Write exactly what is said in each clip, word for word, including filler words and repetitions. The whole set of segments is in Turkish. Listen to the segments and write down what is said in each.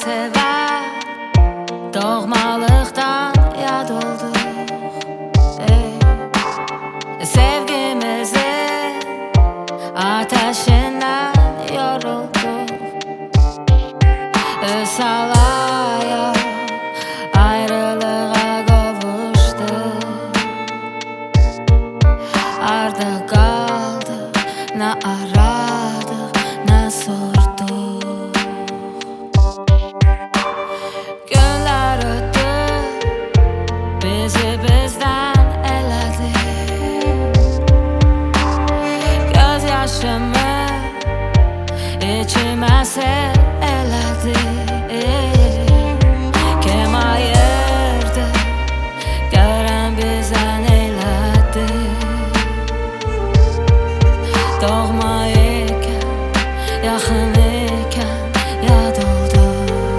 sever, doğmalıktan yad olduk. Ey, sevgimizin ateşinden yorulduk. Salaya ayrılığa kavuştuk. Arda kaldık, ne aradık, ne sorduk. Günler öttü, bizi bizden eledi. Gözyaşımı içime sel eledi. Kim ayırdı, gören bize neyledi. Doğma iken, yakın iken yad oldu.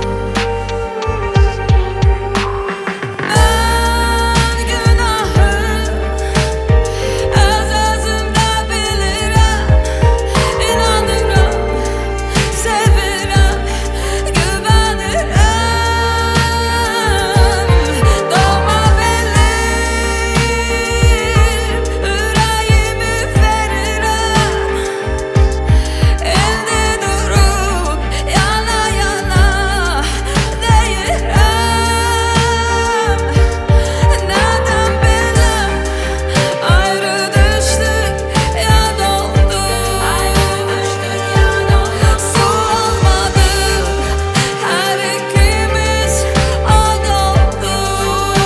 Ben günahı öz özümde bilirim. İnanırım, sevirim, güvenirim. Doğma benim, yüreğimi veririm. Elde durup yana yana değilim. Neden bildim, ayrı düştük, yad olduk. Su olmadık, her ikimiz od olduk.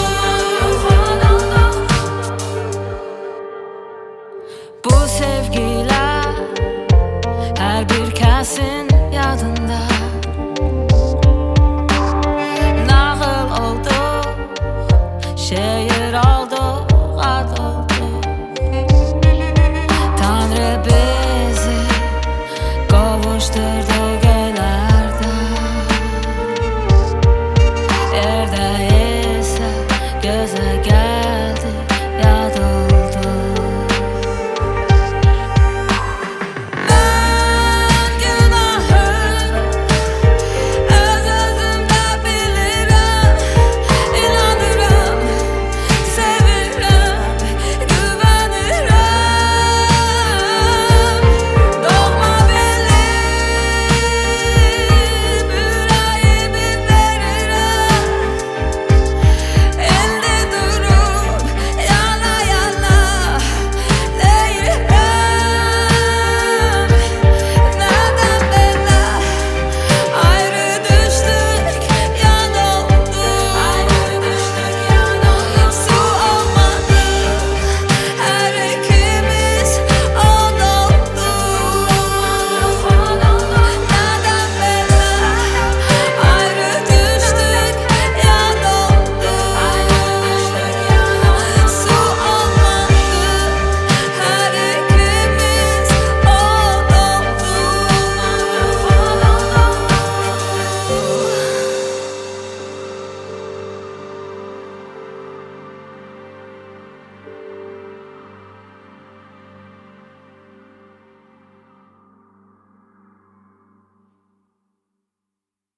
Bu sevgiler her bir kesin yadında. Nağıl oldu şey